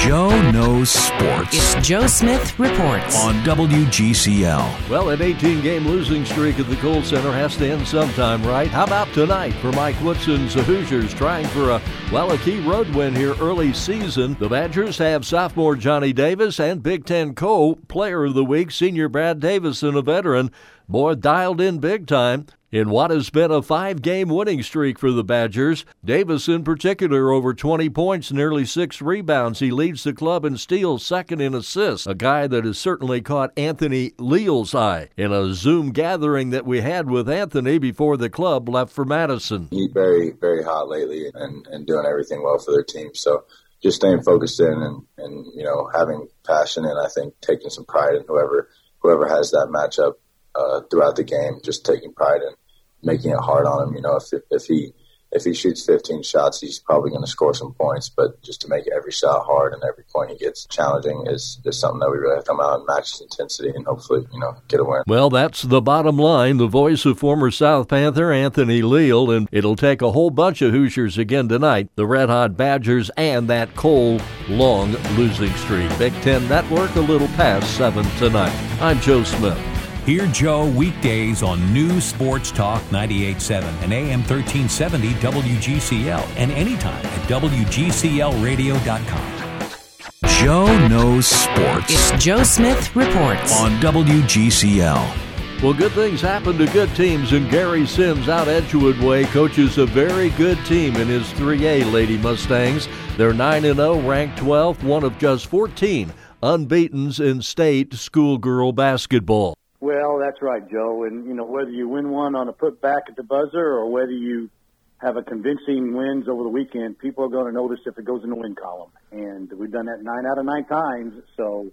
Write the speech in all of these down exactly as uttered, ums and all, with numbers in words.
Joe knows sports. It's Joe Smith Reports on W G C L. Well, an eighteen-game losing streak at the Kohl Center has to end sometime, right? How about tonight for Mike Woodson's Hoosiers trying for a, well, a key road win here early season? The Badgers have sophomore Johnny Davis and Big Ten co-player of the week, senior Brad Davison, a veteran. Boy, dialed in big time in what has been a five-game winning streak for the Badgers. Davis, in particular, over twenty points, nearly six rebounds. He leads the club in steals, second in assists, a guy that has certainly caught Anthony Leal's eye in a Zoom gathering that we had with Anthony before the club left for Madison. He's very, very hot lately and, and doing everything well for their team. So just staying focused in and, and, you know, having passion and I think taking some pride in whoever whoever has that matchup uh, throughout the game, just taking pride in making it hard on him. You know, if if he if he shoots fifteen shots, he's probably going to score some points. But just to make every shot hard and every point he gets challenging is, is something that we really have to come out and match his intensity and hopefully, you know, get a win. Well, that's the bottom line. The voice of former South Panther Anthony Leal, and it'll take a whole bunch of Hoosiers again tonight. The Red Hot Badgers and that cold, long losing streak. Big Ten Network, a little past seven tonight. I'm Joe Smith. Hear Joe weekdays on News Sports Talk ninety-eight point seven and A M thirteen seventy W G C L and anytime at W G C L radio dot com. Joe knows sports. It's Joe Smith Reports on W G C L. Well, good things happen to good teams, and Gary Sims out Edgewood Way coaches a very good team in his three A Lady Mustangs. They're nine and oh, ranked twelfth, one of just fourteen unbeatens in state schoolgirl basketball. Well, that's right, Joe. And, you know, whether you win one on a put back at the buzzer or whether you have a convincing wins over the weekend, people are going to notice if it goes in the win column. And we've done that nine out of nine times. So,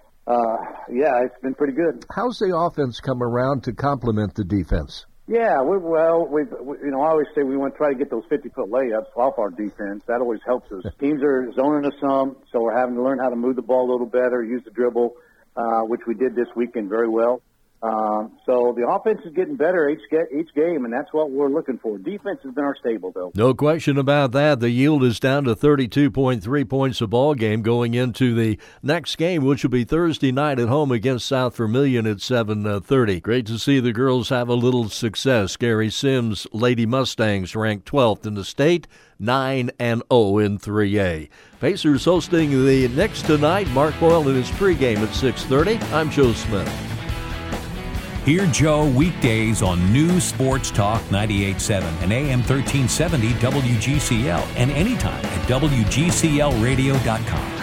uh, yeah, it's been pretty good. How's the offense come around to complement the defense? Yeah, we, well, we've, we, you know, I always say we want to try to get those fifty-foot layups off our defense. That always helps us. Teams are zoning us some, so we're having to learn how to move the ball a little better, use the dribble, uh, which we did this weekend very well. Um, so the offense is getting better each get, each game, and that's what we're looking for. Defense has been our stable, though. No question about that. The yield is down to thirty-two point three points a ball game going into the next game, which will be Thursday night at home against South Vermilion at seven thirty. Great to see the girls have a little success. Gary Sims' Lady Mustangs ranked twelfth in the state, nine and oh in three A. Pacers hosting the Knicks tonight. Mark Boyle in his pregame at six thirty. I'm Joe Smith. Hear Joe weekdays on News Sports Talk ninety-eight point seven and A M thirteen seventy W G C L and anytime at W G C L radio dot com.